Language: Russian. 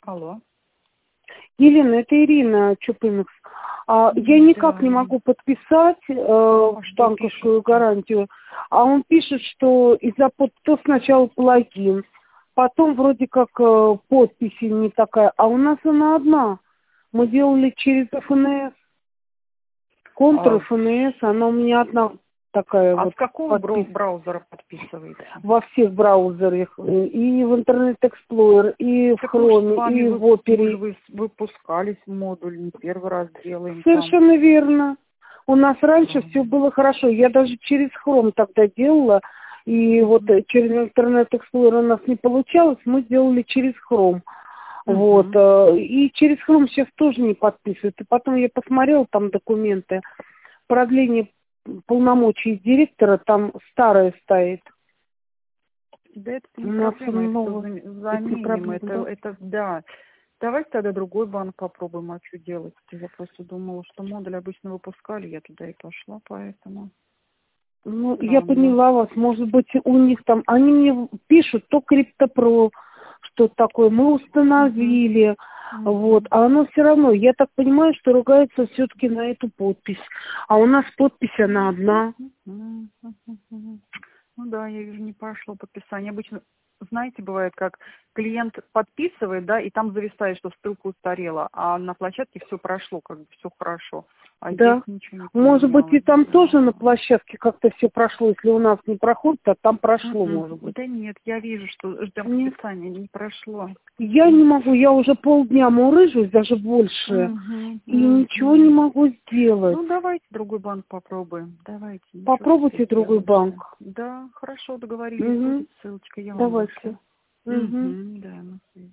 Алло. Елена, это Ирина Чупинекс. Я никак не могу подписать банковскую гарантию, а он пишет, что то сначала плагин, потом вроде как подписи не такая, а у нас она одна. Мы делали через ФНС, контур ФНС, она у меня одна такая А вот. с какого браузера подписываете? Во всех браузерах, и в Internet Explorer, и в Chrome, и в Opera. Вы выпускались в модуль, не первый раз делаем. Совершенно верно. У нас раньше все было хорошо. Я даже через Chrome тогда делала, и вот через Internet Explorer у нас не получалось, мы сделали через Chrome. Вот. И через Chrome сейчас тоже не подписывают. И потом я посмотрела там документы. Продление полномочий директора там старое стоит. Да это не проблема, это заменим. Это да. Давайте тогда другой банк попробуем, а что делать? Я просто думала, что модуль обычно выпускали, я туда и пошла, поэтому. Ну, я поняла вас, может быть, у них там, они мне пишут, то CryptoPro, что такое, мы установили, вот, а оно все равно, я так понимаю, что ругается все-таки на эту подпись, а у нас подпись, она одна. Ну да, я вижу, не прошло подписание. Обычно, знаете, бывает, как клиент подписывает, да, и там зависает, что ссылка устарела, а на площадке все прошло, как бы все хорошо. А да. здесь ничего не может быть, и там да. тоже на площадке как-то все прошло, если у нас не проходит, а там прошло, может быть. Да нет, я вижу, что ждем подписания, не прошло. Я не могу, я уже полдня мурыжусь, даже больше, и ничего не могу сделать. Ну, давайте другой банк попробуем. Давайте. Попробуйте другой банк. Да, хорошо, договорились. Будет ссылочка, я вам Давайте. вышлю. Да, на связи.